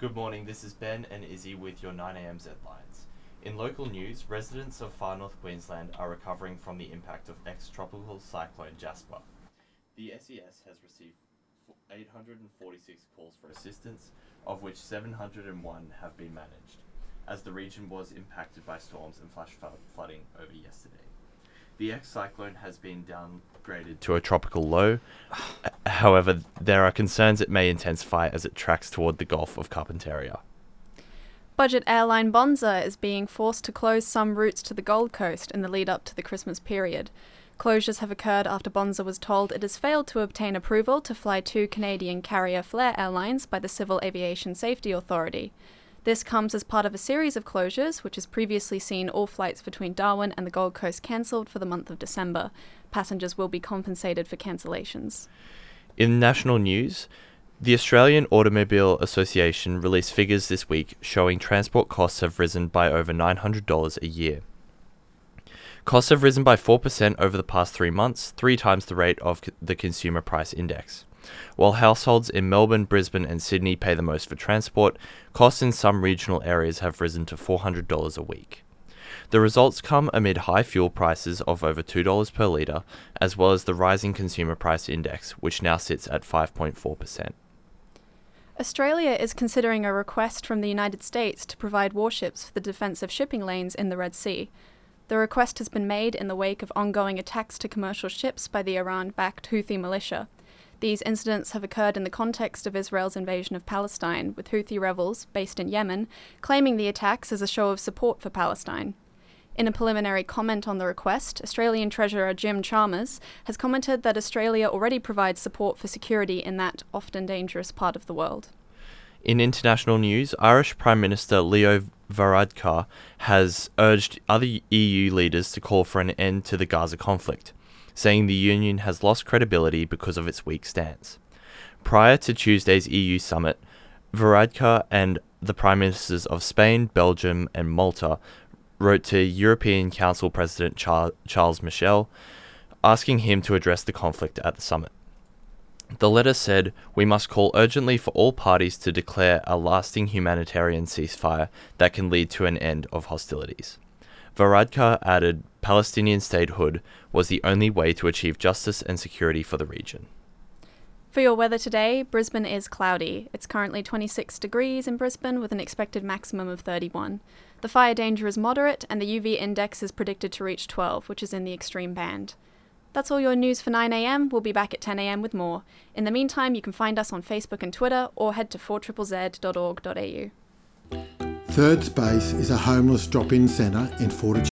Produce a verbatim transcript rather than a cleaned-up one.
Good morning, this is Ben and Izzy with your nine a m Z lines. In local news, residents of far north Queensland are recovering from the impact of ex-tropical cyclone Jasper. The S E S has received eight hundred forty-six calls for assistance, of which seven hundred one have been managed, as the region was impacted by storms and flash flooding over yesterday. The ex-cyclone has been downgraded to a tropical low. However, there are concerns it may intensify as it tracks toward the Gulf of Carpentaria. Budget airline Bonza is being forced to close some routes to the Gold Coast in the lead up to the Christmas period. Closures have occurred after Bonza was told it has failed to obtain approval to fly two Canadian carrier Flair Airlines by the Civil Aviation Safety Authority. This comes as part of a series of closures, which has previously seen all flights between Darwin and the Gold Coast cancelled for the month of December. Passengers will be compensated for cancellations. In national news, the Australian Automobile Association released figures this week showing transport costs have risen by over nine hundred dollars a year. Costs have risen by four percent over the past three months, three times the rate of the Consumer Price Index. While households in Melbourne, Brisbane and Sydney pay the most for transport, costs in some regional areas have risen to four hundred dollars a week. The results come amid high fuel prices of over two dollars per litre, as well as the rising Consumer Price Index, which now sits at five point four percent. Australia is considering a request from the United States to provide warships for the defence of shipping lanes in the Red Sea. The request has been made in the wake of ongoing attacks to commercial ships by the Iran-backed Houthi militia. These incidents have occurred in the context of Israel's invasion of Palestine, with Houthi rebels, based in Yemen, claiming the attacks as a show of support for Palestine. In a preliminary comment on the request, Australian Treasurer Jim Chalmers has commented that Australia already provides support for security in that often dangerous part of the world. In international news, Irish Prime Minister Leo Varadkar has urged other E U leaders to call for an end to the Gaza conflict, saying the union has lost credibility because of its weak stance. Prior to Tuesday's E U summit, Varadkar and the Prime Ministers of Spain, Belgium and Malta wrote to European Council President Char- Charles Michel, asking him to address the conflict at the summit. The letter said, "We must call urgently for all parties to declare a lasting humanitarian ceasefire that can lead to an end of hostilities." Varadkar added Palestinian statehood was the only way to achieve justice and security for the region. For your weather today, Brisbane is cloudy. It's currently twenty-six degrees in Brisbane with an expected maximum of thirty-one. The fire danger is moderate and the U V index is predicted to reach twelve, which is in the extreme band. That's all your news for nine a m. We'll be back at ten a m with more. In the meantime, you can find us on Facebook and Twitter or head to four Z Z Z dot org dot a u. Third Space is a homeless drop-in centre in Fortitude